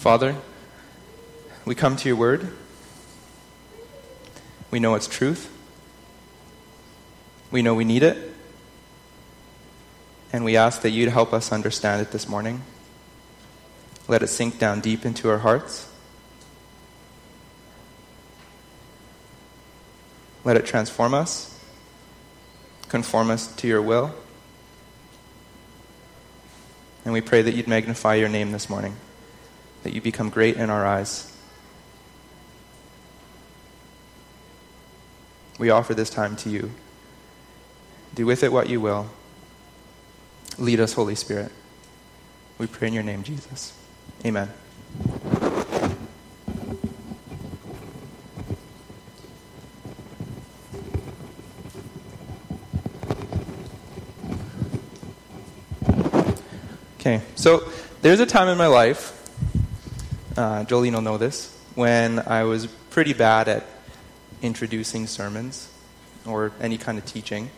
Father, we come to your word. We know it's truth. We know we need it. And we ask that you'd help us understand it this morning. Let it sink down deep into our hearts. Let it transform us, conform us to your will. And we pray that you'd magnify your name this morning, that you become great in our eyes. We offer this time to you. Do with it what you will. Lead us, Holy Spirit. We pray in your name, Jesus. Amen. Okay, so there's a time in my life, Jolene will know this, when I was pretty bad at introducing sermons or any kind of teaching.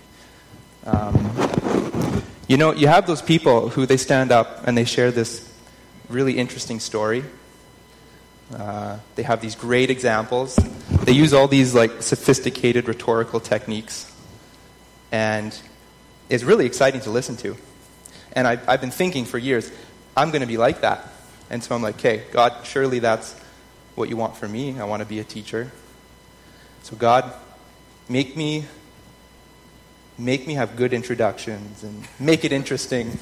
You have those people who they stand up and they share this really interesting story. They have these great examples. They use all these sophisticated rhetorical techniques. And it's really exciting to listen to. And I've been thinking for years, I'm going to be like that. And so I'm like, okay, God, surely that's what you want for me. I want to be a teacher. So God, make me have good introductions and make it interesting.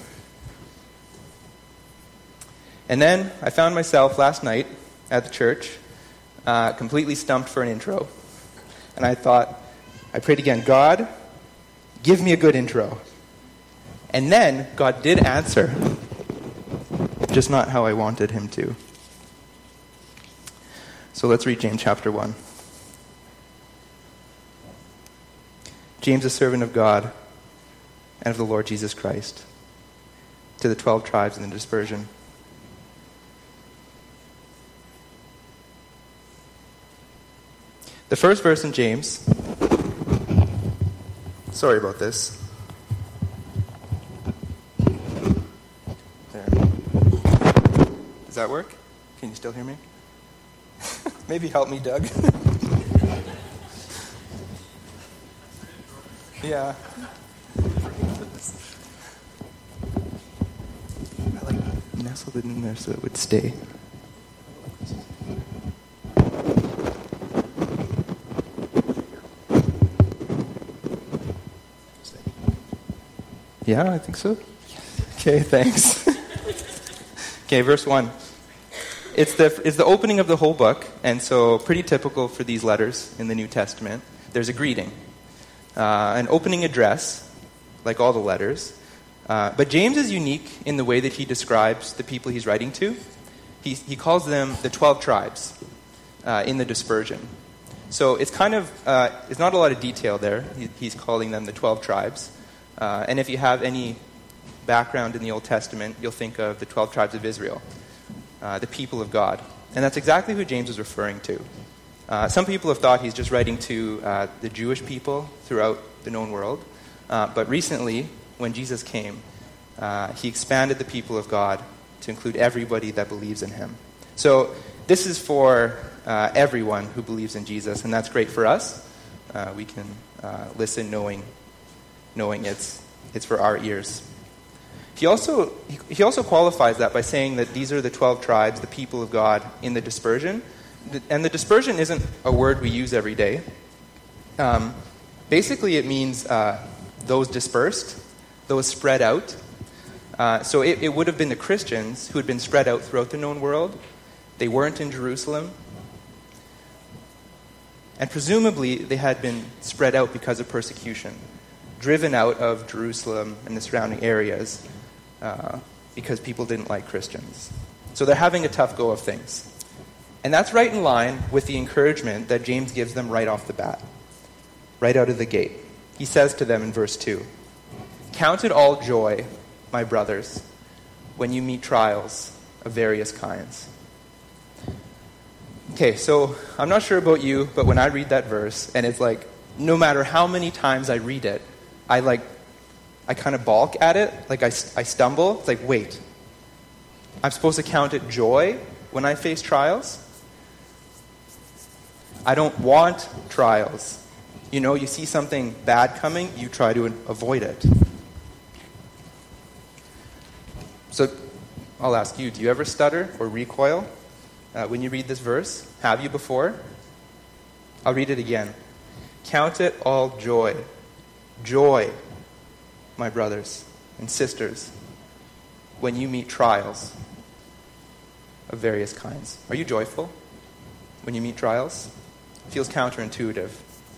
And then I found myself last night at the church, completely stumped for an intro. And I prayed again, God, give me a good intro. And then God did answer, just not how I wanted him to. So let's read James chapter 1. James, a servant of God and of the Lord Jesus Christ, to the 12 tribes in the dispersion. The first verse in James, sorry about this. There. Does that work? Can you still hear me? Maybe help me, Doug. Yeah. I nestled it in there so it would stay. Yeah, I think so. Okay, thanks. Okay, verse 1. It's the opening of the whole book, and so pretty typical for these letters in the New Testament. There's a greeting. An opening address, like all the letters. But James is unique in the way that he describes the people he's writing to. He calls them the 12 tribes in the dispersion. So it's it's not a lot of detail there. He's calling them the 12 tribes. And if you have any background in the Old Testament, you'll think of the 12 tribes of Israel, the people of God. And that's exactly who James is referring to. Some people have thought he's just writing to the Jewish people throughout the known world. But recently, when Jesus came, he expanded the people of God to include everybody that believes in him. So this is for everyone who believes in Jesus, and that's great for us. We can listen knowing it's for our ears. He also qualifies that by saying that these are the 12 tribes, the people of God in the dispersion. And the dispersion isn't a word we use every day. Basically, it means those dispersed, those spread out. So it would have been the Christians who had been spread out throughout the known world. They weren't in Jerusalem. And presumably, they had been spread out because of persecution, driven out of Jerusalem and the surrounding areas because people didn't like Christians. So they're having a tough go of things. And that's right in line with the encouragement that James gives them right off the bat, right out of the gate. He says to them in verse 2, "Count it all joy, my brothers, when you meet trials of various kinds." Okay, so I'm not sure about you, but when I read that verse, and it's no matter how many times I read it, I kind of balk at it, I stumble. It's wait, I'm supposed to count it joy when I face trials? I don't want trials. You know, you see something bad coming, you try to avoid it. So I'll ask you, do you ever stutter or recoil when you read this verse? Have you before? I'll read it again. Count it all joy. Joy, my brothers and sisters, when you meet trials of various kinds. Are you joyful when you meet trials? It feels counterintuitive.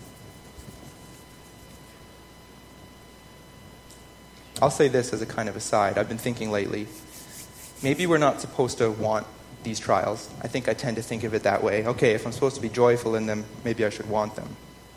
I'll say this as a kind of aside. I've been thinking lately, maybe we're not supposed to want these trials. I think I tend to think of it that way. Okay, if I'm supposed to be joyful in them, maybe I should want them.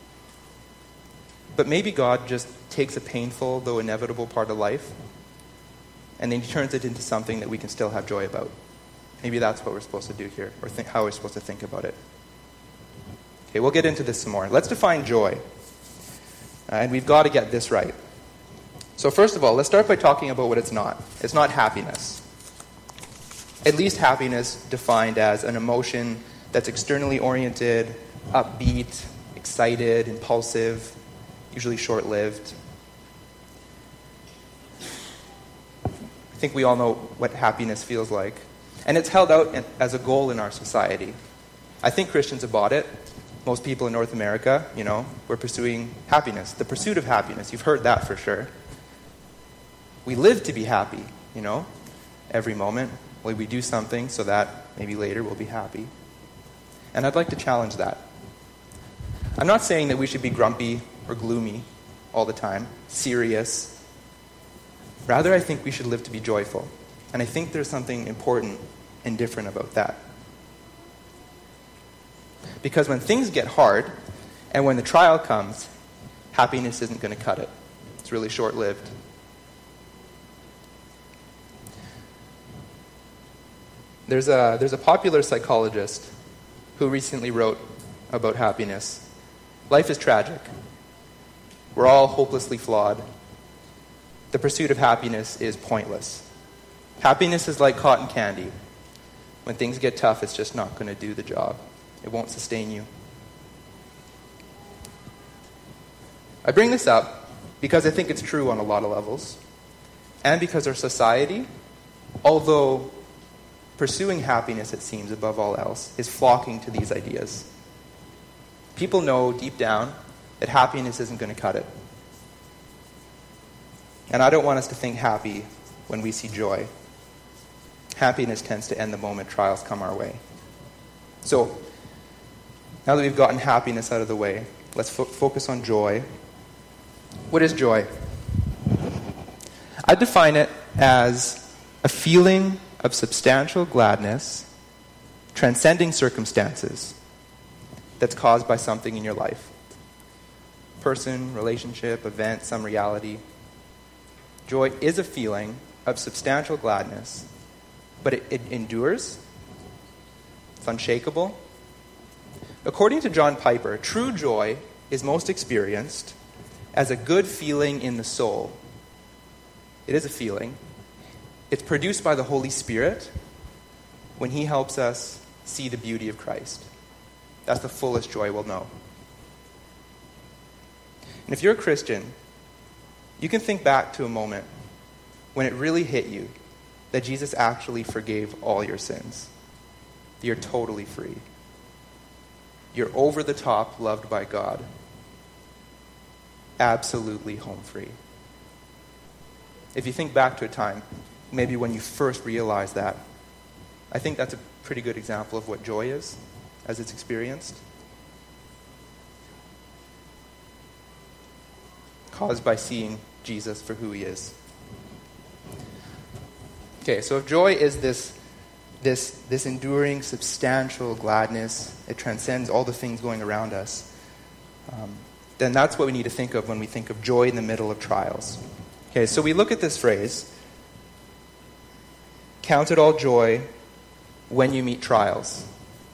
But maybe God just takes a painful, though inevitable part of life, and then he turns it into something that we can still have joy about. Maybe that's what we're supposed to do here, or how we're supposed to think about it. Okay, we'll get into this some more. Let's define joy. And we've got to get this right. So first of all, let's start by talking about what it's not. It's not happiness. At least happiness defined as an emotion that's externally oriented, upbeat, excited, impulsive, usually short-lived. I think we all know what happiness feels like. And it's held out as a goal in our society. I think Christians have bought it. Most people in North America, we're pursuing happiness. The pursuit of happiness. You've heard that for sure. We live to be happy, every moment. We do something so that maybe later we'll be happy. And I'd like to challenge that. I'm not saying that we should be grumpy or gloomy all the time, serious. Rather, I think we should live to be joyful. And I think there's something important and different about that. Because when things get hard, and when the trial comes, happiness isn't going to cut it. It's really short-lived. There's a popular psychologist who recently wrote about happiness. Life is tragic. We're all hopelessly flawed. The pursuit of happiness is pointless. Happiness is like cotton candy. When things get tough, it's just not going to do the job. It won't sustain you. I bring this up because I think it's true on a lot of levels, and because our society, although pursuing happiness, it seems, above all else, is flocking to these ideas. People know deep down that happiness isn't going to cut it. And I don't want us to think happy when we see joy. Happiness tends to end the moment trials come our way. So, now that we've gotten happiness out of the way, let's focus on joy. What is joy? I define it as a feeling of substantial gladness, transcending circumstances, that's caused by something in your life. Person, relationship, event, some reality. Joy is a feeling of substantial gladness, but it endures. It's unshakable. According to John Piper, true joy is most experienced as a good feeling in the soul. It is a feeling. It's produced by the Holy Spirit when he helps us see the beauty of Christ. That's the fullest joy we'll know. And if you're a Christian, you can think back to a moment when it really hit you that Jesus actually forgave all your sins. That you're totally free. You're over the top loved by God. Absolutely home free. If you think back to a time, maybe when you first realized that, I think that's a pretty good example of what joy is, as it's experienced. Caused by seeing Jesus for who he is. Okay, so if joy is this enduring, substantial gladness, it transcends all the things going around us, then that's what we need to think of when we think of joy in the middle of trials. Okay, so we look at this phrase, count it all joy when you meet trials.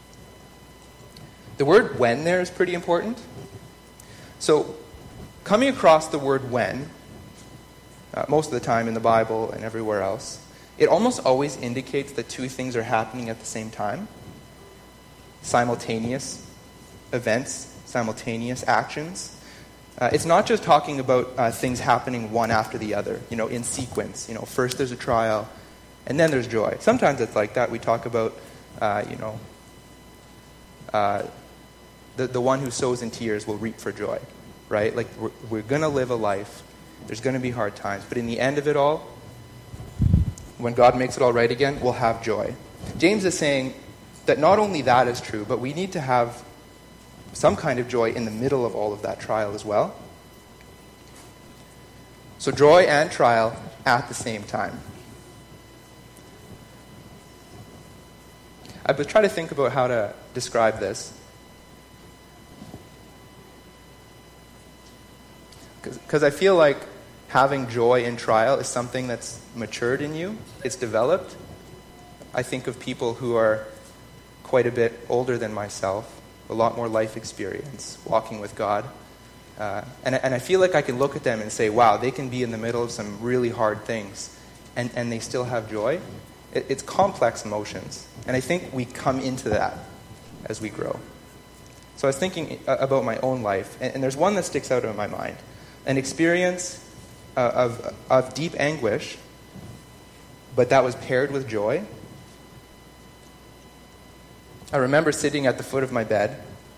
The word when there is pretty important. So, coming across the word when, most of the time in the Bible and everywhere else, it almost always indicates that two things are happening at the same time. Simultaneous events, simultaneous actions. It's not just talking about things happening one after the other, in sequence. First there's a trial, and then there's joy. Sometimes it's like that. We talk about, the one who sows in tears will reap for joy, right? Like we're going to live a life. There's going to be hard times. But in the end of it all, when God makes it all right again, we'll have joy. James is saying that not only that is true, but we need to have some kind of joy in the middle of all of that trial as well. So joy and trial at the same time. I've been trying to think about how to describe this. Because I feel like having joy in trial is something that's matured in you. It's developed. I think of people who are quite a bit older than myself, a lot more life experience, walking with God. And I feel like I can look at them and say, wow, they can be in the middle of some really hard things, and they still have joy. It's complex emotions. And I think we come into that as we grow. So I was thinking about my own life, and there's one that sticks out in my mind. An experience of deep anguish, but that was paired with joy. I remember sitting at the foot of my bed,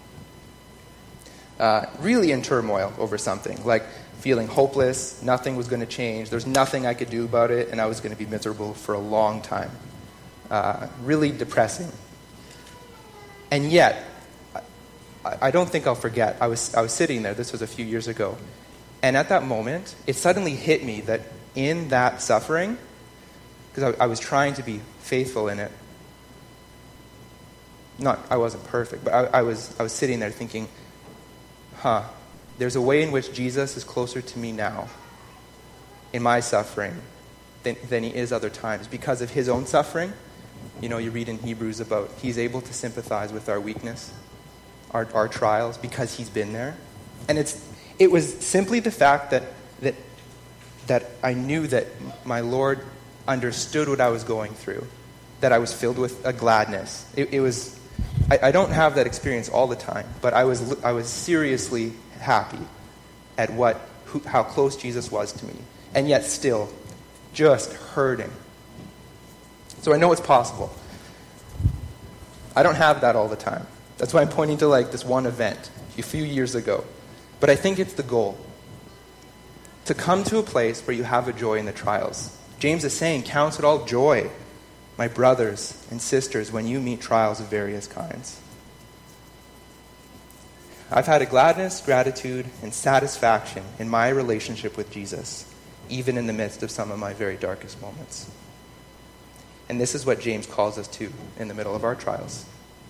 really in turmoil over something, like feeling hopeless, nothing was going to change, there's nothing I could do about it, and I was going to be miserable for a long time. Really depressing. And yet, I don't think I'll forget, I was sitting there, this was a few years ago, and at that moment, it suddenly hit me that in that suffering, because I was trying to be faithful in it, I wasn't perfect, but I was sitting there thinking, there's a way in which Jesus is closer to me now in my suffering than he is other times. Because of his own suffering, you read in Hebrews about he's able to sympathize with our weakness, our trials, because he's been there. And it was simply the fact that I knew that my Lord understood what I was going through, that I was filled with a gladness. It was... I don't have that experience all the time, but I was seriously happy at how close Jesus was to me, and yet still just hurting. So I know it's possible. I don't have that all the time. That's why I'm pointing to this one event a few years ago. But I think it's the goal. To come to a place where you have a joy in the trials. James is saying, count it all joy, my brothers and sisters, when you meet trials of various kinds. I've had a gladness, gratitude, and satisfaction in my relationship with Jesus, even in the midst of some of my very darkest moments. And this is what James calls us to in the middle of our trials.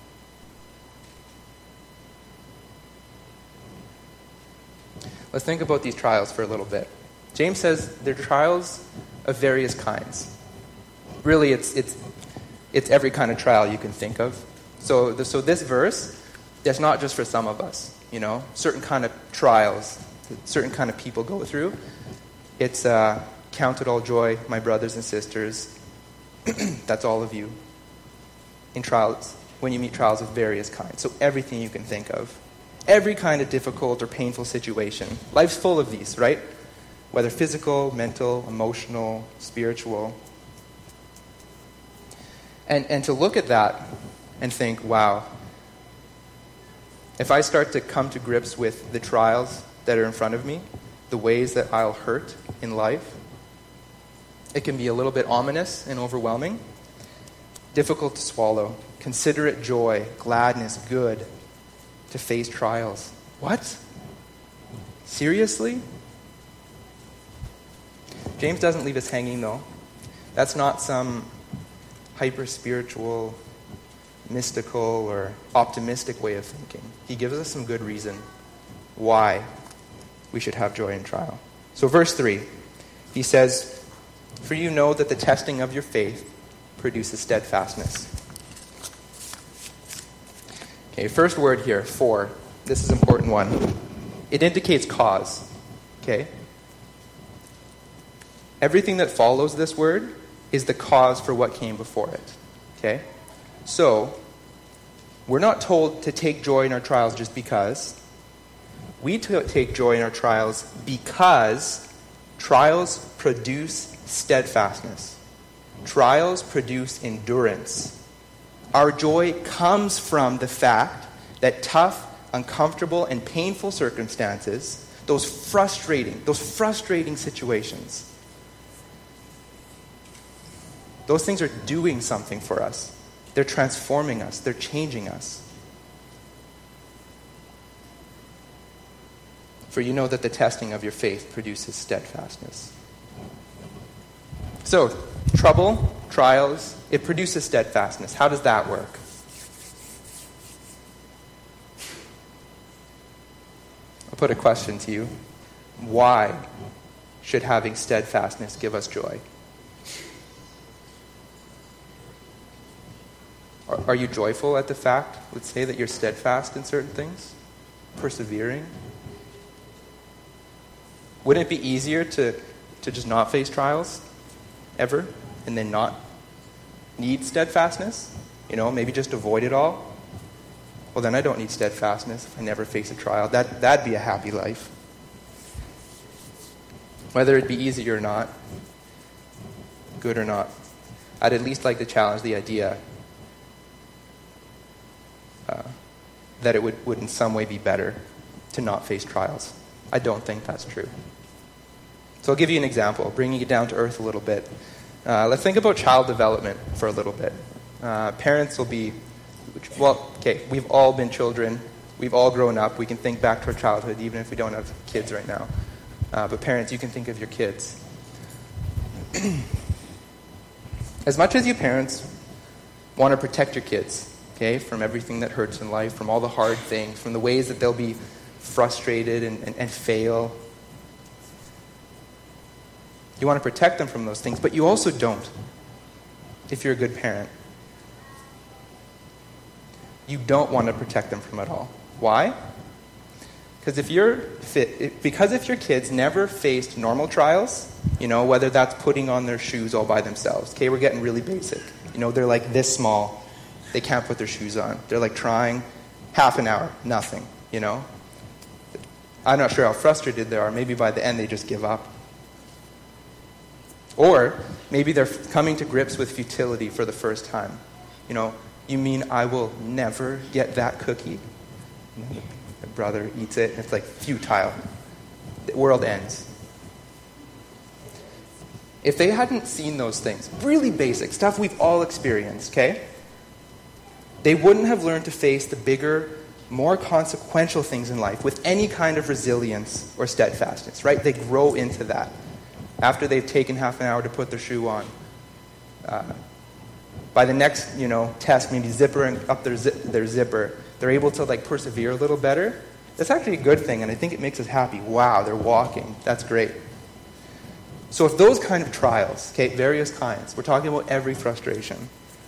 Let's think about these trials for a little bit. James says they're trials of various kinds. Really, it's every kind of trial you can think of. So this verse, that's not just for some of us. Certain kind of trials, certain kind of people go through. It's count it all joy, my brothers and sisters. That's all of you. In trials, when you meet trials of various kinds. So everything you can think of. Every kind of difficult or painful situation. Life's full of these, right? Whether physical, mental, emotional, spiritual. And to look at that and think, wow, if I start to come to grips with the trials that are in front of me, the ways that I'll hurt in life, it can be a little bit ominous and overwhelming, difficult to swallow. Consider it joy, gladness, good to face trials. What? Seriously? James doesn't leave us hanging, though. That's not some hyper-spiritual, mystical, or optimistic way of thinking. He gives us some good reason why we should have joy in trial. So verse 3, he says, "For you know that the testing of your faith produces steadfastness." Okay, first word here, for. This is an important one. It indicates cause. Okay? Everything that follows this word is the cause for what came before it. Okay? So, we're not told to take joy in our trials just because. We take joy in our trials because trials produce steadfastness. Trials produce endurance. Our joy comes from the fact that tough, uncomfortable, and painful circumstances, those frustrating situations, those things are doing something for us. They're transforming us. They're changing us. For you know that the testing of your faith produces steadfastness. So, trouble, trials, it produces steadfastness. How does that work? I'll put a question to you. Why should having steadfastness give us joy? Are you joyful at the fact, let's say, that you're steadfast in certain things? Persevering? Wouldn't it be easier to just not face trials ever and then not need steadfastness? Maybe just avoid it all? Well, then I don't need steadfastness if I never face a trial. That'd be a happy life. Whether it be easy or not, good or not, I'd at least like to challenge the idea that it would in some way be better to not face trials. I don't think that's true. So I'll give you an example, bringing it down to earth a little bit. Let's think about child development for a little bit. Parents will be, we've all been children. We've all grown up. We can think back to our childhood, even if we don't have kids right now. But parents, you can think of your kids. As much as you parents want to protect your kids, from everything that hurts in life, from all the hard things, from the ways that they'll be frustrated and fail. You want to protect them from those things, but you also don't if you're a good parent. You don't want to protect them from it all. Why? Because if your kids never faced normal trials, whether that's putting on their shoes all by themselves. We're getting really basic. They're like this small. They can't put their shoes on. They're like trying half an hour, nothing, I'm not sure how frustrated they are. Maybe by the end they just give up. Or maybe they're coming to grips with futility for the first time. You mean I will never get that cookie? The brother eats it and it's like futile. The world ends. If they hadn't seen those things, really basic stuff we've all experienced, they wouldn't have learned to face the bigger, more consequential things in life with any kind of resilience or steadfastness, right? They grow into that. After they've taken half an hour to put their shoe on, by the next, test, maybe zippering up their zipper, they're able to persevere a little better. That's actually a good thing, and I think it makes us happy. Wow, they're walking. That's great. So if those kind of trials, various kinds, we're talking about every frustration.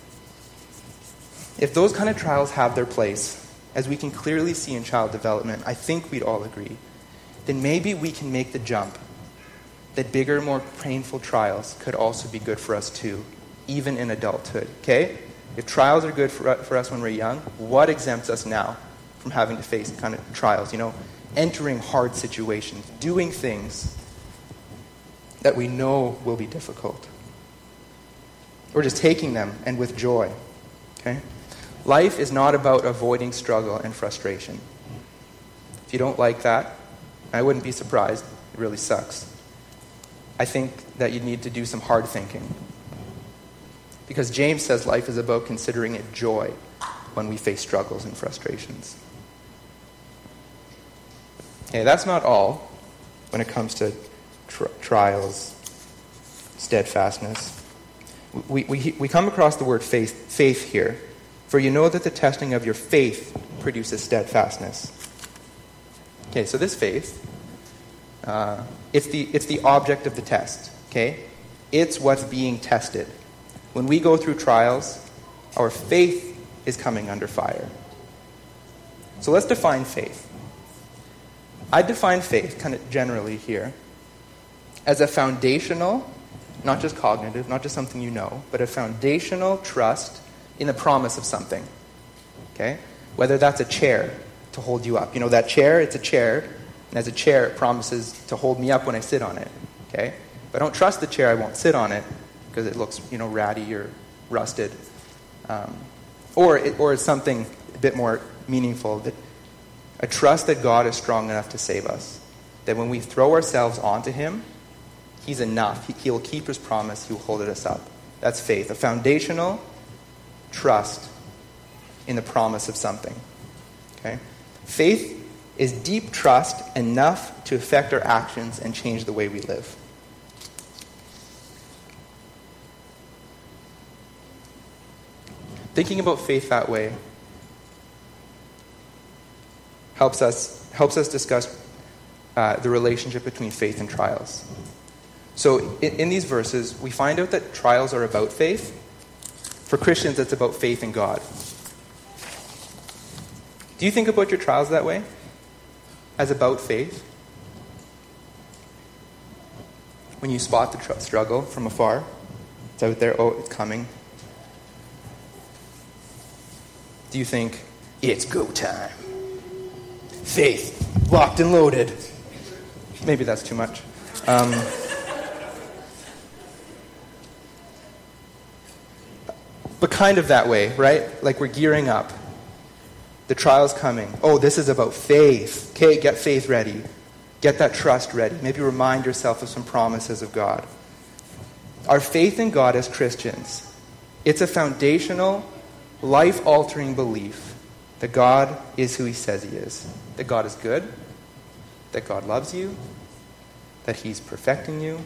If those kind of trials have their place, as we can clearly see in child development, I think we'd all agree, then maybe we can make the jump that bigger, more painful trials could also be good for us too, even in adulthood, If trials are good for us when we're young, what exempts us now from having to face kind of trials, entering hard situations, doing things that we know will be difficult? Or just taking them and with joy, Life is not about avoiding struggle and frustration. If you don't like that, I wouldn't be surprised. It really sucks. I think that you need to do some hard thinking. Because James says life is about considering it joy when we face struggles and frustrations. That's not all when it comes to trials, steadfastness. We come across the word faith here. For you know that the testing of your faith produces steadfastness. So this faith, it's the object of the test. It's what's being tested. When we go through trials, our faith is coming under fire. So let's define faith. I define faith kind of generally here as a foundational, not just cognitive, not just something you know, but a foundational trust in the promise of something. Okay? Whether that's a chair to hold you up. You know that chair? It's a chair, and as a chair, it promises to hold me up when I sit on it. Okay? If I don't trust the chair, I won't sit on it because it looks, ratty or rusted. Or it's something a bit more meaningful, that a trust that God is strong enough to save us. That when we throw ourselves onto Him, He's enough. He will keep His promise. He will hold us up. That's faith. A foundational trust in the promise of something. Okay? Faith is deep trust enough to affect our actions and change the way we live. Thinking about faith that way helps us discuss the relationship between faith and trials. So in these verses, we find out that trials are about faith. For Christians, it's about faith in God. Do you think about your trials that way? As about faith? When you spot the struggle from afar, it's out there, oh, it's coming. Do you think, it's go time? Faith, locked and loaded. Maybe that's too much. But kind of that way, right? Like we're gearing up. The trial's coming. Oh, this is about faith. Okay, get faith ready. Get that trust ready. Maybe remind yourself of some promises of God. Our faith in God as Christians, it's a foundational, life-altering belief that God is who He says He is. That God is good. That God loves you. That He's perfecting you.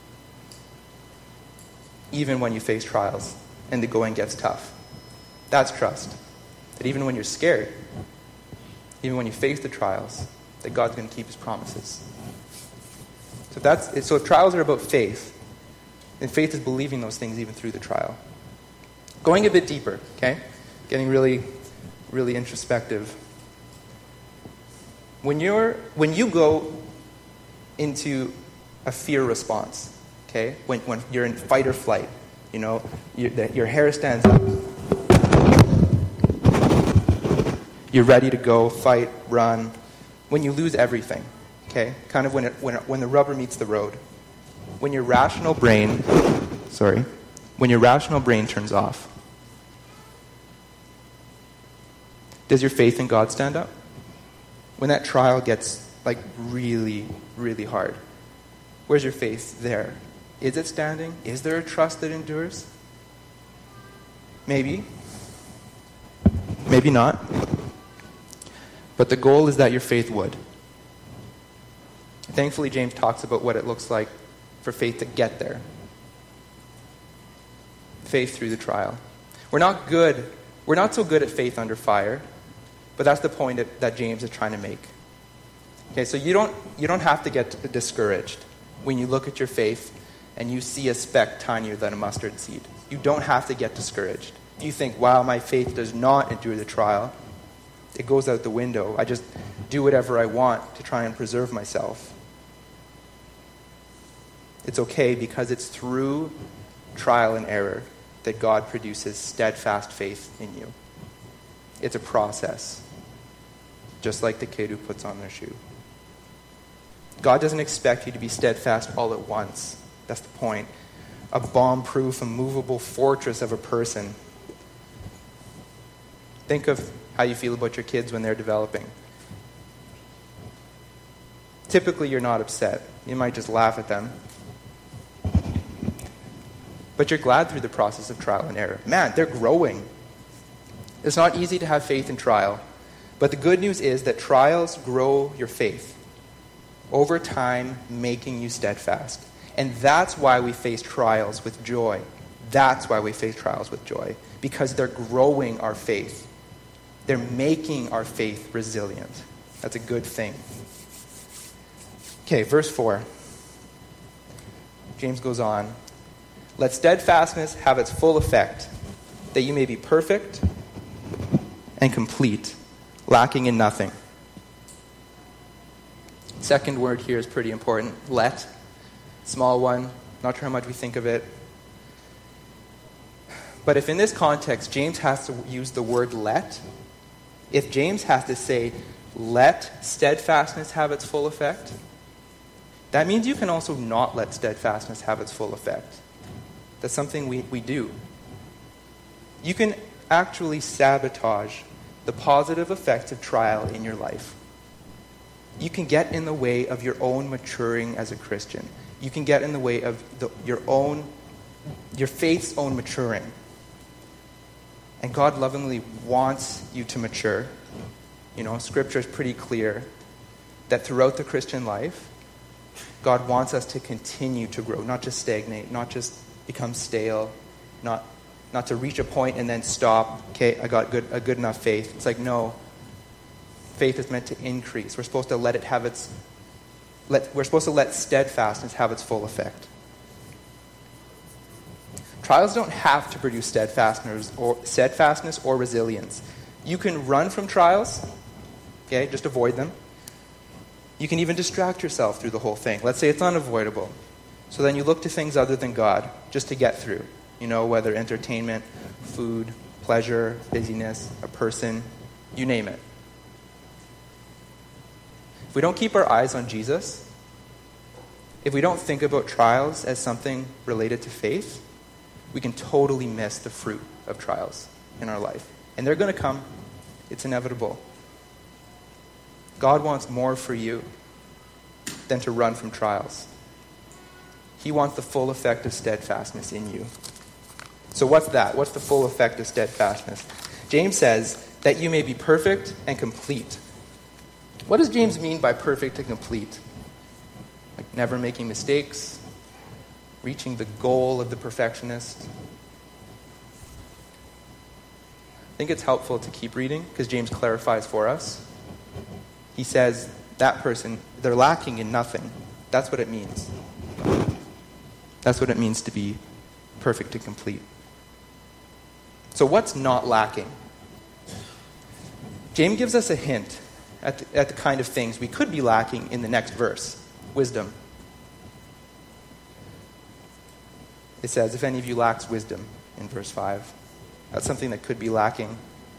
Even when you face trials and the going gets tough. That's trust. That even when you're scared, even when you face the trials, that God's going to keep His promises. So if trials are about faith, then faith is believing those things even through the trial. Going a bit deeper, okay? Getting really, really introspective. When you go into a fear response, okay? When you're in fight or flight, your hair stands up. You're ready to go, fight, run. When you lose everything, okay? Kind of when the rubber meets the road. When your rational brain turns off. Does your faith in God stand up? When that trial gets really, really hard, where's your faith there? Is it standing? Is there a trust that endures? Maybe. Maybe not. But the goal is that your faith would. Thankfully, James talks about what it looks like for faith to get there. Faith through the trial. We're not so good at faith under fire, but that's the point that James is trying to make. Okay, so you don't have to get discouraged when you look at your faith and you see a speck tinier than a mustard seed. You don't have to get discouraged. You think, wow, my faith does not endure the trial. It goes out the window. I just do whatever I want to try and preserve myself. It's okay because it's through trial and error that God produces steadfast faith in you. It's a process, just like the kid who puts on their shoe. God doesn't expect you to be steadfast all at once. That's the point. A bomb-proof, immovable fortress of a person. Think of how you feel about your kids when they're developing. Typically, you're not upset. You might just laugh at them. But you're glad through the process of trial and error. Man, they're growing. It's not easy to have faith in trial. But the good news is that trials grow your faith. Over time, making you steadfast. And that's why we face trials with joy. That's why we face trials with joy. Because they're growing our faith. They're making our faith resilient. That's a good thing. Okay, verse 4. James goes on. Let steadfastness have its full effect, that you may be perfect and complete, lacking in nothing. Second word here is pretty important. Let. Small one, Not sure how much we think of it. But if in this context, James has to use the word let, if James has to say, let steadfastness have its full effect, that means you can also not let steadfastness have its full effect. That's something we do. You can actually sabotage the positive effects of trial in your life. You can get in the way of your own maturing as a Christian. You can get in the way of your faith's own maturing. And God lovingly wants you to mature. Scripture is pretty clear that throughout the Christian life, God wants us to continue to grow, not just stagnate, not just become stale, not to reach a point and then stop. Okay, I got a good enough faith. It's like, no. Faith is meant to increase. We're supposed to let steadfastness have its full effect. Trials don't have to produce steadfastness or resilience. You can run from trials, okay, just avoid them. You can even distract yourself through the whole thing. Let's say it's unavoidable. So then you look to things other than God just to get through. Whether entertainment, food, pleasure, busyness, a person, you name it. If we don't keep our eyes on Jesus, if we don't think about trials as something related to faith, we can totally miss the fruit of trials in our life. And they're going to come. It's inevitable. God wants more for you than to run from trials. He wants the full effect of steadfastness in you. So what's that? What's the full effect of steadfastness? James says that you may be perfect and complete. What does James mean by perfect and complete? Like never making mistakes, reaching the goal of the perfectionist. I think it's helpful to keep reading because James clarifies for us. He says that person, they're lacking in nothing. That's what it means. That's what it means to be perfect and complete. So what's not lacking? James gives us a hint at the kind of things we could be lacking in the next verse. Wisdom. It says, if any of you lacks wisdom, in verse 5. That's something that could be lacking.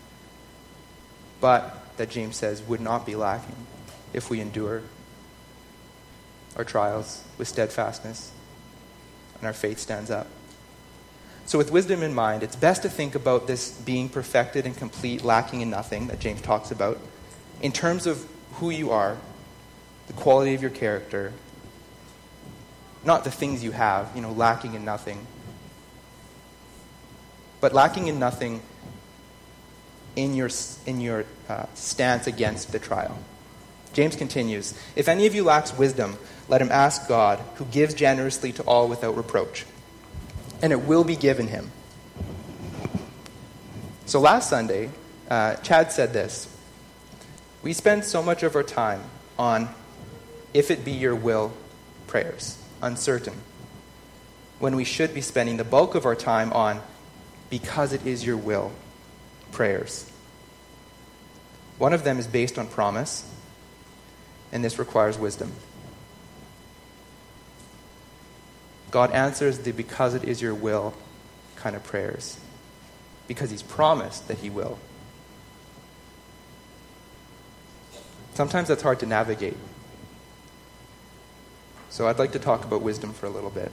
But that James says would not be lacking if we endure our trials with steadfastness and our faith stands up. So with wisdom in mind, it's best to think about this being perfected and complete, lacking in nothing, that James talks about, in terms of who you are, the quality of your character, not the things you have, lacking in nothing, but lacking in nothing in your stance against the trial. James continues, if any of you lacks wisdom, let him ask God, who gives generously to all without reproach, and it will be given him. So last Sunday, Chad said this, we spend so much of our time on, if it be your will, prayers, uncertain, when we should be spending the bulk of our time on, because it is your will, prayers. One of them is based on promise, and this requires wisdom. God answers the because it is your will kind of prayers, because he's promised that he will. Sometimes that's hard to navigate. So I'd like to talk about wisdom for a little bit.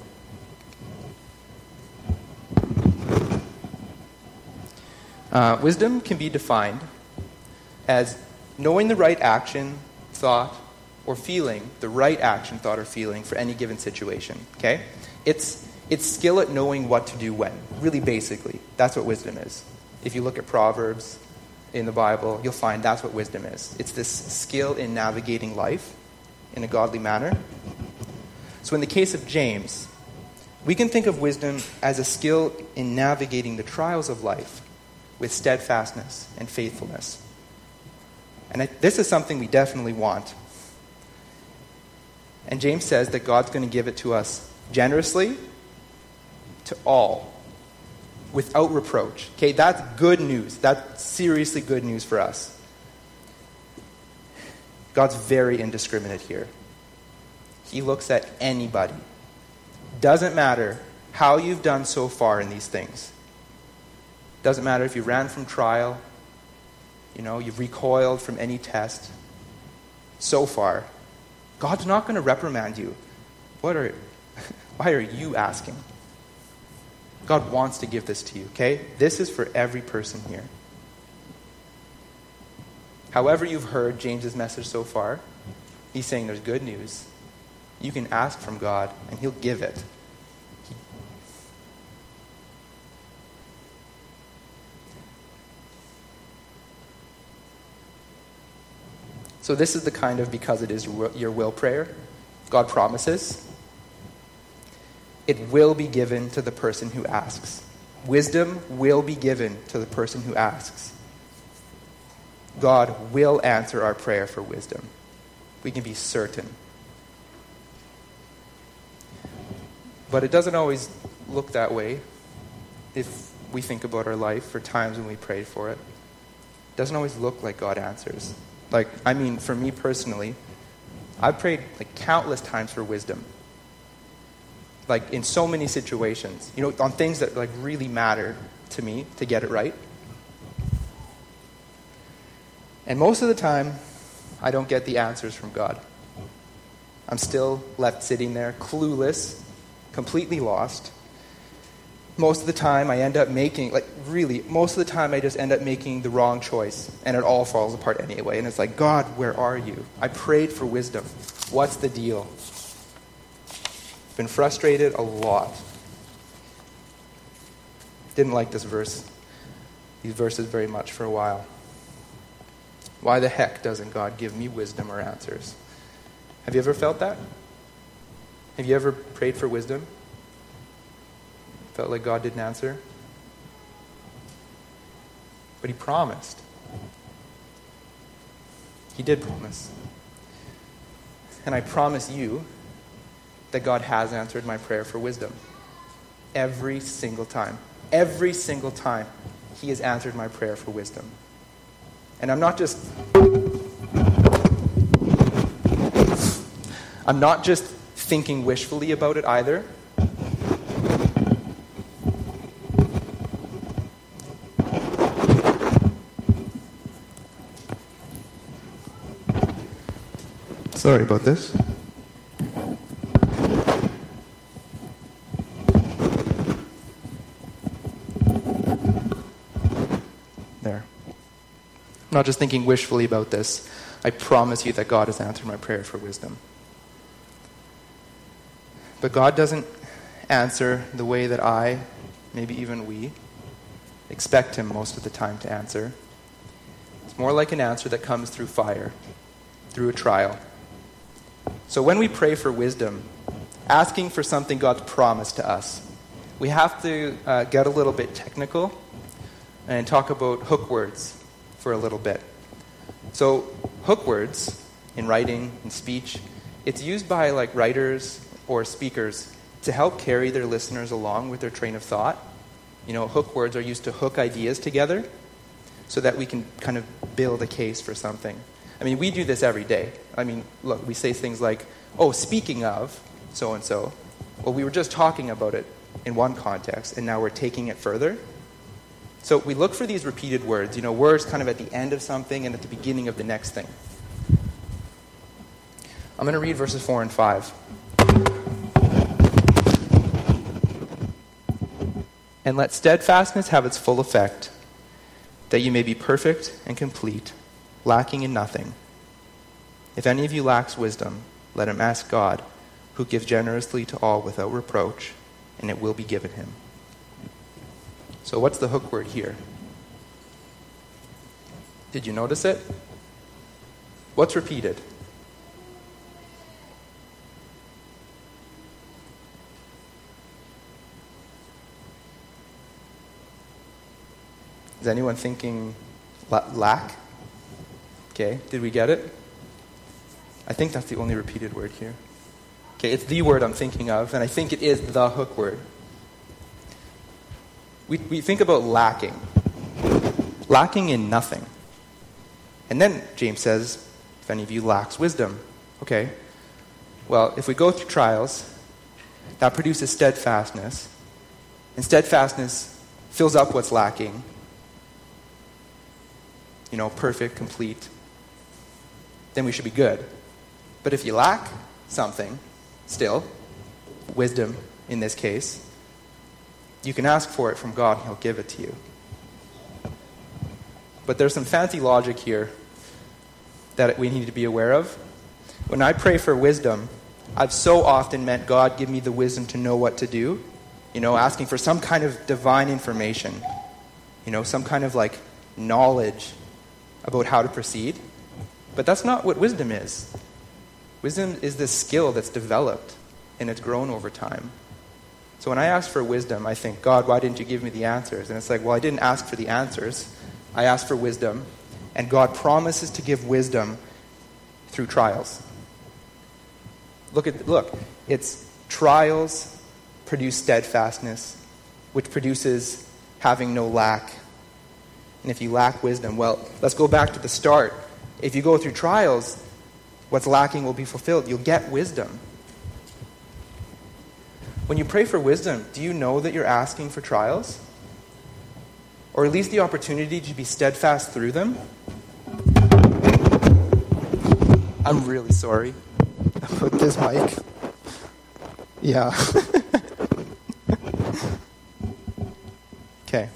Wisdom can be defined as knowing the right action, thought, or feeling, the right action, thought, or feeling for any given situation. Okay? It's skill at knowing what to do when. Really basically, that's what wisdom is. If you look at Proverbs in the Bible, you'll find that's what wisdom is. It's this skill in navigating life in a godly manner. So in the case of James, we can think of wisdom as a skill in navigating the trials of life with steadfastness and faithfulness. And this is something we definitely want. And James says that God's going to give it to us generously to all, without reproach. Okay, that's good news. That's seriously good news for us. God's very indiscriminate here. He looks at anybody, Doesn't matter how you've done so far in these things. Doesn't matter if you ran from trial, you've recoiled from any test. So far, God's not going to reprimand you. Why are you asking? God wants to give this to you, okay? This is for every person here. However you've heard James's message so far, he's saying there's good news. You can ask from God, and he'll give it. So this is the kind of because it is your will prayer. God promises it will be given to the person who asks. Wisdom will be given to the person who asks. God will answer our prayer for wisdom. We can be certain. But it doesn't always look that way if we think about our life for times when we prayed for it. It doesn't always look like God answers. For me personally, I've prayed countless times for wisdom. In so many situations, on things that really matter to me to get it right. And most of the time, I don't get the answers from God. I'm still left sitting there, clueless, completely lost. Most of the time, I end up making, most of the time I just end up making the wrong choice. And it all falls apart anyway. And it's God, where are you? I prayed for wisdom. What's the deal? Been frustrated a lot. Didn't like these verses very much for a while. Why the heck doesn't God give me wisdom or answers? Have you ever felt that? Have you ever prayed for wisdom? Felt like God didn't answer? But he promised. He did promise. And I promise you that God has answered my prayer for wisdom. Every single time. Every single time he has answered my prayer for wisdom. And I'm not just thinking wishfully about it either. Sorry about this. There. I'm not just thinking wishfully about this. I promise you that God has answered my prayer for wisdom. But God doesn't answer the way that I, maybe even we, expect him most of the time to answer. It's more like an answer that comes through fire, through a trial. So when we pray for wisdom, asking for something God's promised to us, we have to get a little bit technical and talk about hook words for a little bit. So hook words in writing and speech, it's used by writers or speakers to help carry their listeners along with their train of thought. Hook words are used to hook ideas together so that we can kind of build a case for something. We do this every day. Look, we say things like, oh, speaking of so-and-so. Well, we were just talking about it in one context, and now we're taking it further. So we look for these repeated words, words kind of at the end of something and at the beginning of the next thing. I'm going to read verses 4 and 5. And let steadfastness have its full effect, that you may be perfect and complete, lacking in nothing. If any of you lacks wisdom, let him ask God, who gives generously to all without reproach, and it will be given him. So what's the hook word here? Did you notice it? What's repeated? Is anyone thinking lack? Okay, did we get it? I think that's the only repeated word here. Okay, it's the word I'm thinking of, and I think it is the hook word. We think about lacking. Lacking in nothing. And then James says, if any of you lacks wisdom. Okay, well, if we go through trials, that produces steadfastness, and steadfastness fills up what's lacking, perfect, complete, then we should be good. But if you lack something, still, wisdom in this case, you can ask for it from God and He'll give it to you. But there's some fancy logic here that we need to be aware of. When I pray for wisdom, I've so often meant, God, give me the wisdom to know what to do, asking for some kind of divine information, some kind of knowledge about how to proceed. But that's not what wisdom is. Wisdom is this skill that's developed and it's grown over time. So when I ask for wisdom, I think, God, why didn't you give me the answers? And it's well, I didn't ask for the answers. I asked for wisdom. And God promises to give wisdom through trials. Look, it's trials produce steadfastness, which produces having no lack. And if you lack wisdom, well, let's go back to the start. If you go through trials, what's lacking will be fulfilled. You'll get wisdom. When you pray for wisdom, do you know that you're asking for trials? Or at least the opportunity to be steadfast through them? I'm really sorry about this mic. Yeah. Okay.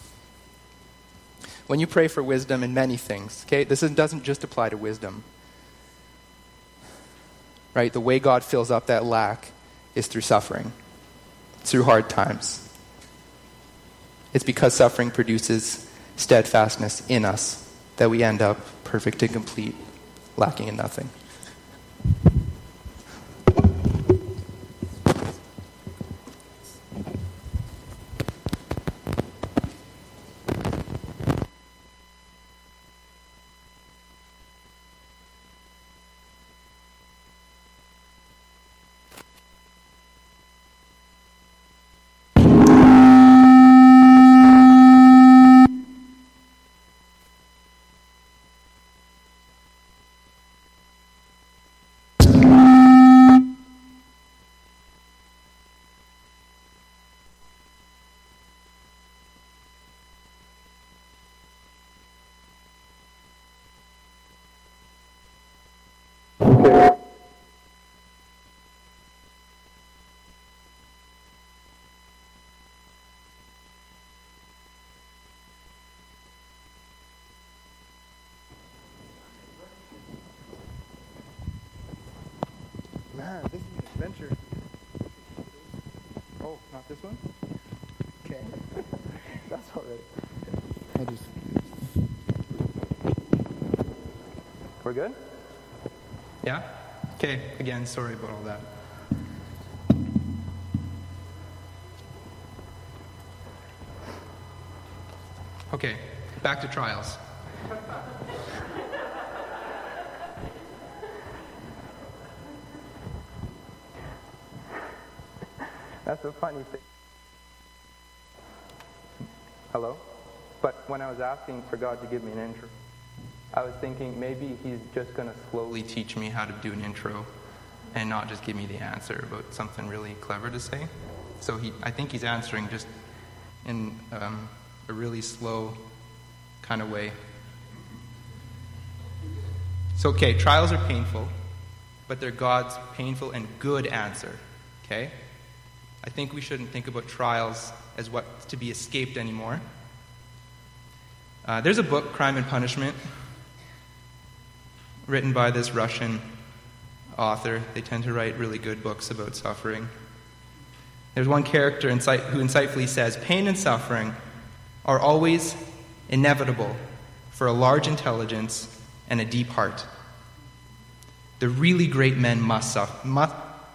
When you pray for wisdom in many things, okay, this doesn't just apply to wisdom. Right? The way God fills up that lack is through suffering, through hard times. It's because suffering produces steadfastness in us that we end up perfect and complete, lacking in nothing. Man, this is an adventure. Oh, not this one? Okay. That's all right. We're good? Yeah? Okay, again, sorry about all that. Okay, back to trials. That's a funny thing. Hello? But when I was asking for God to give me an intro, I was thinking maybe He's just going to slowly teach me how to do an intro and not just give me the answer about something really clever to say. So I think He's answering just in a really slow kind of way. So, okay, trials are painful, but they're God's painful and good answer, okay? I think we shouldn't think about trials as what's to be escaped anymore. There's a book, Crime and Punishment, written by this Russian author. They tend to write really good books about suffering. There's one character who insightfully says, pain and suffering are always inevitable for a large intelligence and a deep heart. The really great men must suffer.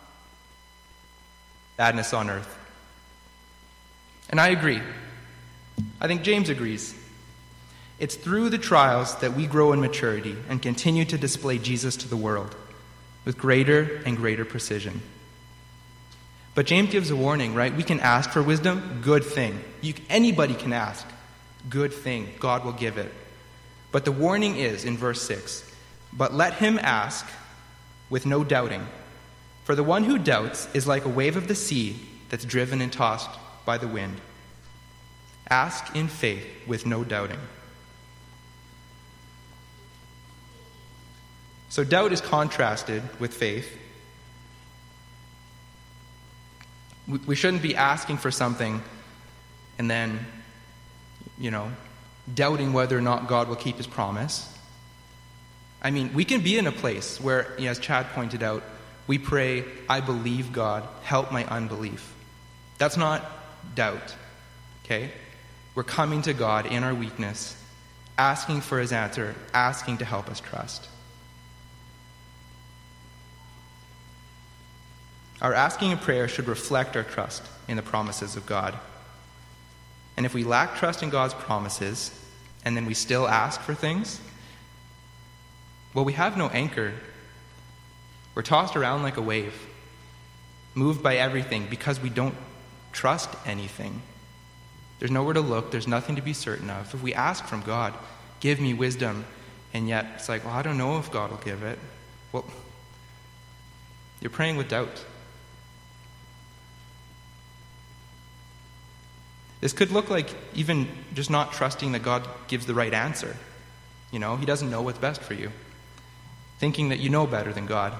Sadness on earth. And I agree. I think James agrees. It's through the trials that we grow in maturity and continue to display Jesus to the world with greater and greater precision. But James gives a warning, right? We can ask for wisdom, good thing. Anybody can ask, good thing. God will give it. But the warning is in verse 6, but let him ask with no doubting. For the one who doubts is like a wave of the sea that's driven and tossed by the wind. Ask in faith with no doubting. So doubt is contrasted with faith. We shouldn't be asking for something and then, doubting whether or not God will keep his promise. I mean, we can be in a place where, as Chad pointed out, we pray, I believe God, help my unbelief. That's not doubt, okay? We're coming to God in our weakness, asking for his answer, asking to help us trust. Our asking in prayer should reflect our trust in the promises of God. And if we lack trust in God's promises, and then we still ask for things, well, we have no anchor. We're tossed around like a wave, moved by everything because we don't trust anything. There's nowhere to look. There's nothing to be certain of. If we ask from God, give me wisdom, and yet it's like, well, I don't know if God will give it. Well, you're praying with doubt. This could look like even just not trusting that God gives the right answer. He doesn't know what's best for you. Thinking that you know better than God.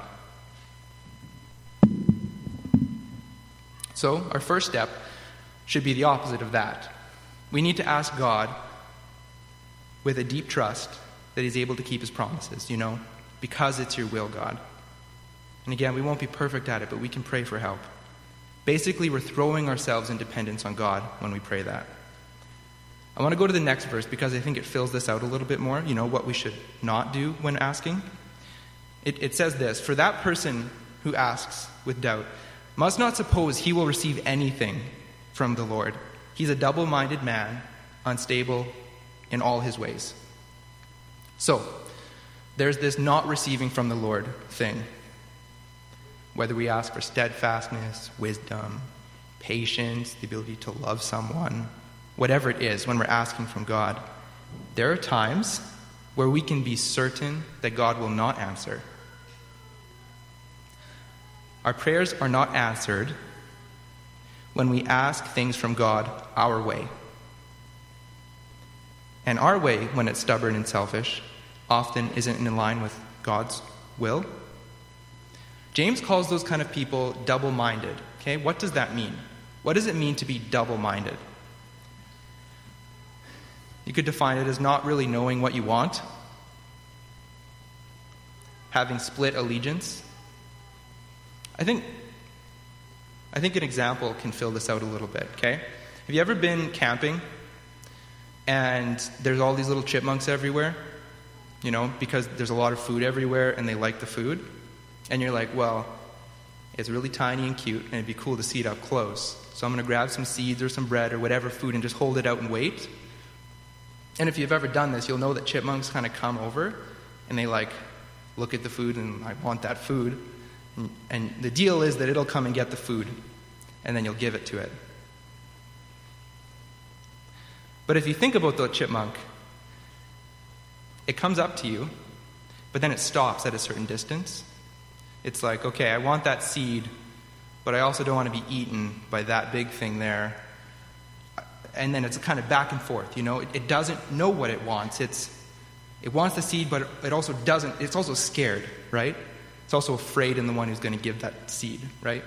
So, our first step should be the opposite of that. We need to ask God with a deep trust that he's able to keep his promises, because it's your will, God. And again, we won't be perfect at it, but we can pray for help. Basically, we're throwing ourselves in dependence on God when we pray that. I want to go to the next verse because I think it fills this out a little bit more, what we should not do when asking. It says this, for that person who asks with doubt must not suppose he will receive anything from the Lord. He's a double-minded man, unstable in all his ways. So, there's this not receiving from the Lord thing. Whether we ask for steadfastness, wisdom, patience, the ability to love someone, whatever it is, when we're asking from God, there are times where we can be certain that God will not answer. Our prayers are not answered when we ask things from God our way. And our way, when it's stubborn and selfish, often isn't in line with God's will. James calls those kind of people double-minded. Okay, what does that mean? What does it mean to be double-minded? You could define it as not really knowing what you want, having split allegiance. I think an example can fill this out a little bit, okay? Have you ever been camping and there's all these little chipmunks everywhere? Because there's a lot of food everywhere and they like the food. And you're like, well, it's really tiny and cute, and it'd be cool to see it up close. So I'm going to grab some seeds or some bread or whatever food and just hold it out and wait. And if you've ever done this, you'll know that chipmunks kind of come over, and they look at the food, and I want that food. And the deal is that it'll come and get the food, and then you'll give it to it. But if you think about the chipmunk, it comes up to you, but then it stops at a certain distance. It's like, okay, I want that seed, but I also don't want to be eaten by that big thing there. And then it's kind of back and forth, It doesn't know what it wants. It wants the seed, but it also doesn't. It's also scared, right? It's also afraid in the one who's going to give that seed, right?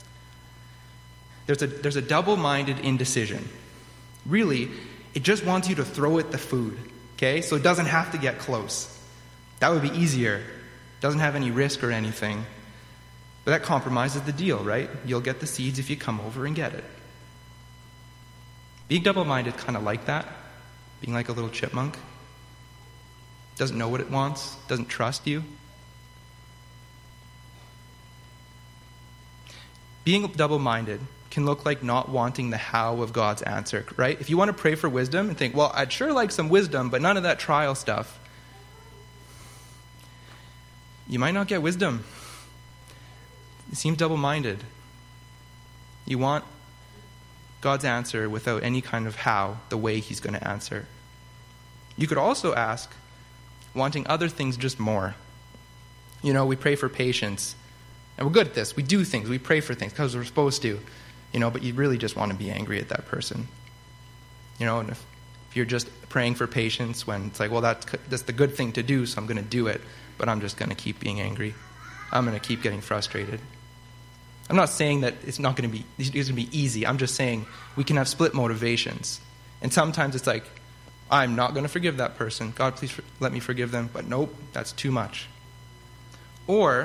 There's a double-minded indecision. Really, it just wants you to throw it the food, okay? So it doesn't have to get close. That would be easier. Doesn't have any risk or anything. But that compromises the deal, right? You'll get the seeds if you come over and get it. Being double-minded kind of like that. Being like a little chipmunk. Doesn't know what it wants. Doesn't trust you. Being double-minded can look like not wanting the how of God's answer, right? If you want to pray for wisdom and think, well, I'd sure like some wisdom, but none of that trial stuff. You might not get wisdom. You seem double-minded. You want God's answer without any kind of how, the way he's going to answer. You could also ask, wanting other things just more. We pray for patience, And we're good at this. We do things. We pray for things because we're supposed to. But you really just want to be angry at that person. And if you're just praying for patience when it's like, well, that's the good thing to do, so I'm going to do it, but I'm just going to keep being angry. I'm going to keep getting frustrated. I'm not saying that it's going to be easy. I'm just saying we can have split motivations. And sometimes it's like, I'm not going to forgive that person. God, please let me forgive them. But nope, that's too much. Or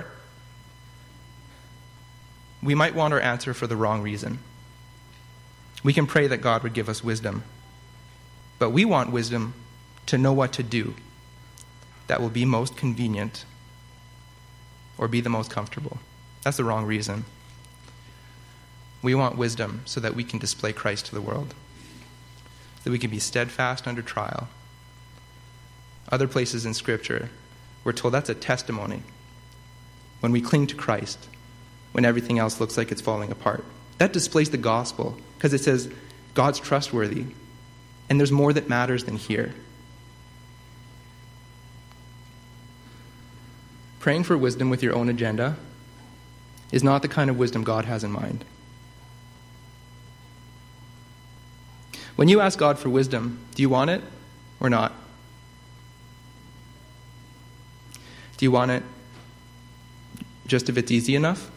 we might want our answer for the wrong reason. We can pray that God would give us wisdom. But we want wisdom to know what to do that will be most convenient or be the most comfortable. That's the wrong reason. We want wisdom so that we can display Christ to the world, that we can be steadfast under trial. Other places in Scripture, we're told that's a testimony. When we cling to Christ, when everything else looks like it's falling apart. That displays the gospel, because it says God's trustworthy, and there's more that matters than here. Praying for wisdom with your own agenda is not the kind of wisdom God has in mind. When you ask God for wisdom, do you want it or not? Do you want it just if it's easy enough?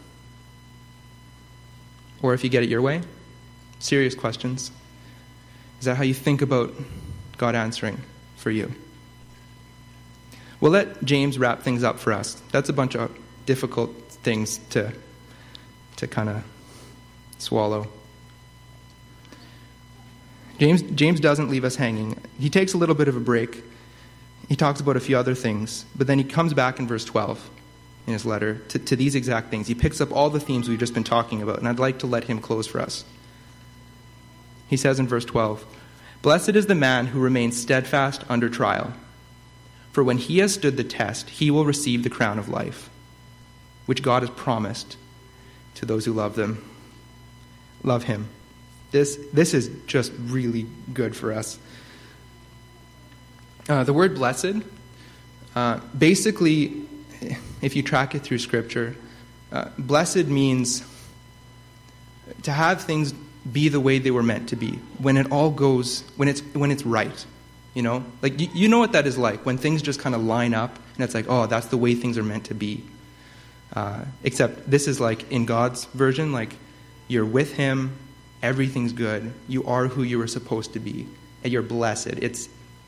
Or if you get it your way? Serious questions. Is that how you think about God answering for you? We'll let James wrap things up for us. That's a bunch of difficult things to kind of swallow. James doesn't leave us hanging. He takes a little bit of a break. He talks about a few other things, but then he comes back in verse 12 in his letter to these exact things. He picks up all the themes we've just been talking about, and I'd like to let him close for us. He says in verse 12, "Blessed is the man who remains steadfast under trial, for when he has stood the test, he will receive the crown of life, which God has promised to those who love him." This is just really good for us. The word blessed, basically, if you track it through Scripture, blessed means to have things be the way they were meant to be. When it all goes, when it's right, like you know what that is like when things just kind of line up and it's like, oh, that's the way things are meant to be. Except this is like in God's version, like you're with Him, everything's good, you are who you were supposed to be, and you're blessed. It's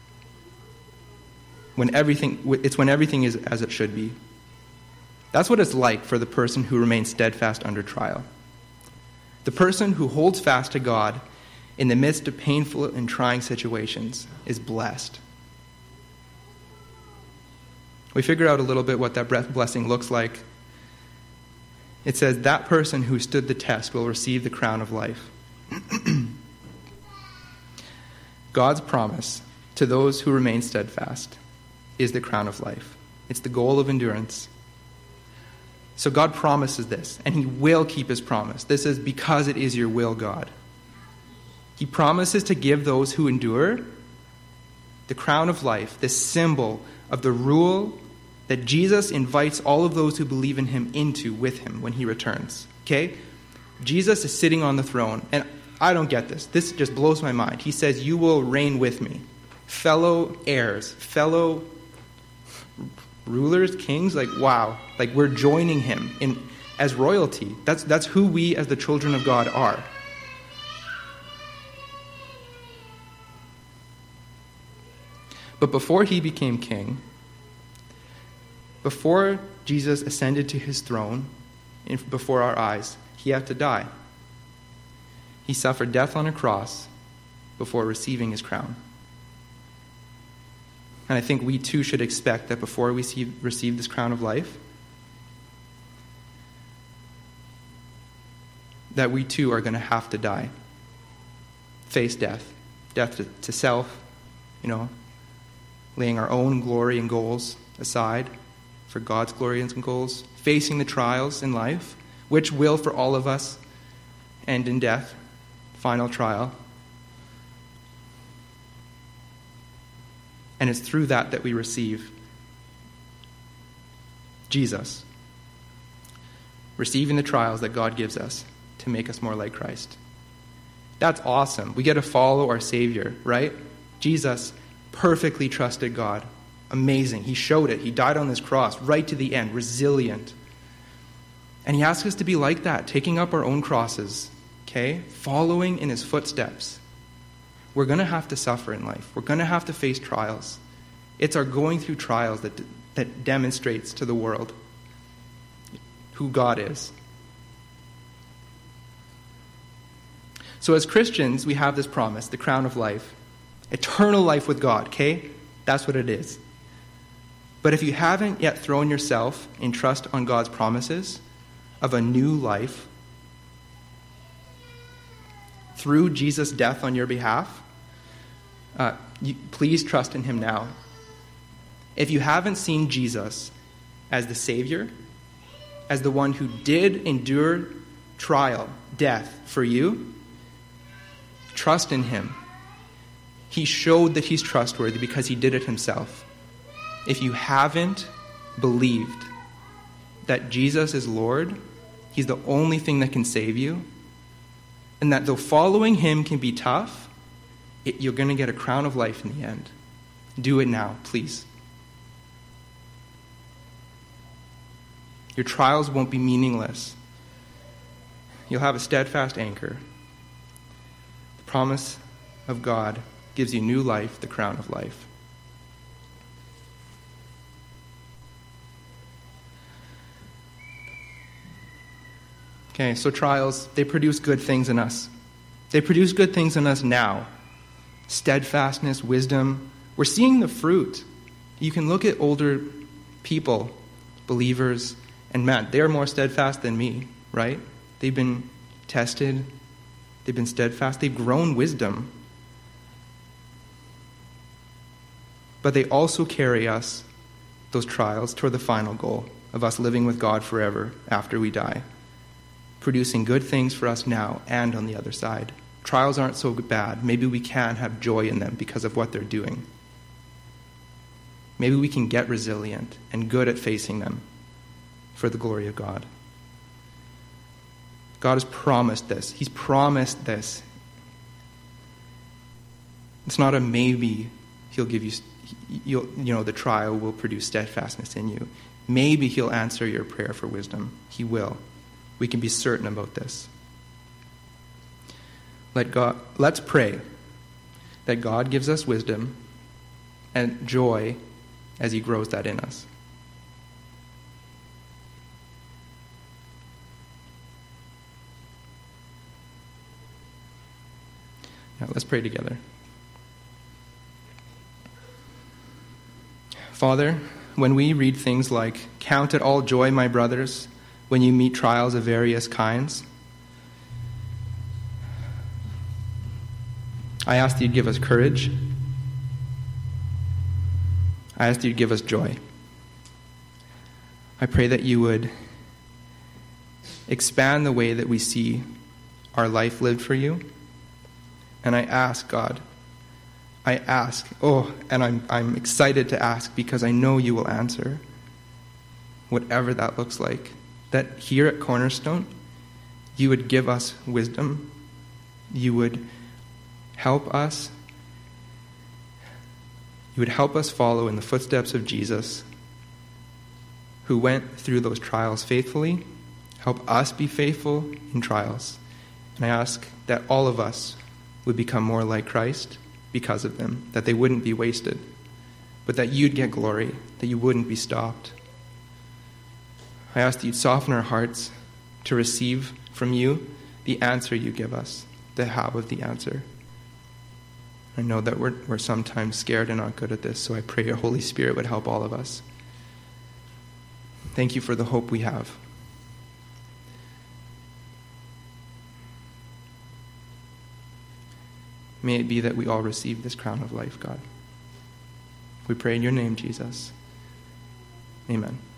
when everything is as it should be. That's what it's like for the person who remains steadfast under trial. The person who holds fast to God in the midst of painful and trying situations is blessed. We figure out a little bit what that blessing looks like. It says, that person who stood the test will receive the crown of life. God's promise to those who remain steadfast is the crown of life. It's the goal of endurance. So God promises this, and He will keep His promise. This is because it is your will, God. He promises to give those who endure the crown of life, this symbol of the rule that Jesus invites all of those who believe in Him into with Him when He returns. Okay? Jesus is sitting on the throne, and I don't get this. This just blows my mind. He says, "You will reign with me." Fellow heirs, fellow rulers, kings, like wow. Like we're joining Him as royalty. That's who we as the children of God are. But before He became king, before Jesus ascended to His throne before our eyes, He had to die. He suffered death on a cross before receiving His crown. And I think we too should expect that before we receive this crown of life, that we too are going to have to die. Face death. Death to self, laying our own glory and goals aside for God's glory and goals. Facing the trials in life, which will for all of us end in death. Final trial. And it's through that we receive Jesus. receiving the trials that God gives us to make us more like Christ. That's awesome. We get to follow our Savior, right? Jesus perfectly trusted God. Amazing. He showed it. He died on this cross right to the end, resilient. And he asks us to be like that, taking up our own crosses, okay? Following in his footsteps. We're going to have to suffer in life. We're going to have to face trials. It's our going through trials that demonstrates to the world who God is. So as Christians, we have this promise, the crown of life. Eternal life with God, okay? That's what it is. But if you haven't yet thrown yourself in trust on God's promises of a new life through Jesus' death on your behalf, please trust in him now. If you haven't seen Jesus as the Savior, as the one who did endure trial, death for you, trust in him. He showed that he's trustworthy because he did it himself. If you haven't believed that Jesus is Lord, he's the only thing that can save you, and that though following him can be tough, you're going to get a crown of life in the end. Do it now, please. Your trials won't be meaningless. You'll have a steadfast anchor. The promise of God gives you new life, the crown of life. Okay, so trials, they produce good things in us. They produce good things in us now. Steadfastness, wisdom. We're seeing the fruit. You can look at older people, believers, and man, they're more steadfast than me, right? They've been tested. They've been steadfast. They've grown wisdom. But they also carry us, those trials, toward the final goal of us living with God forever after we die, producing good things for us now and on the other side. Trials aren't so bad. Maybe we can have joy in them because of what they're doing. Maybe we can get resilient and good at facing them for the glory of God. God has promised this. He's promised this. It's not a maybe he'll give you, the trial will produce steadfastness in you. Maybe he'll answer your prayer for wisdom. He will. We can be certain about this. Let's pray that God gives us wisdom and joy as he grows that in us. Now, let's pray together. Father, when we read things like, "Count it all joy, my brothers, when you meet trials of various kinds," I ask that you give us courage. I ask that you give us joy. I pray that you would expand the way that we see our life lived for you. And I ask, God, and I'm excited to ask because I know you will answer, whatever that looks like, that here at Cornerstone, you would give us wisdom, you would help us follow in the footsteps of Jesus, who went through those trials faithfully. Help us be faithful in trials. And I ask that all of us would become more like Christ because of them, that they wouldn't be wasted, but that you'd get glory, that you wouldn't be stopped. I ask that you'd soften our hearts to receive from you the answer you give us, the how of the answer. I know that we're sometimes scared and not good at this, so I pray your Holy Spirit would help all of us. Thank you for the hope we have. May it be that we all receive this crown of life, God. We pray in your name, Jesus. Amen.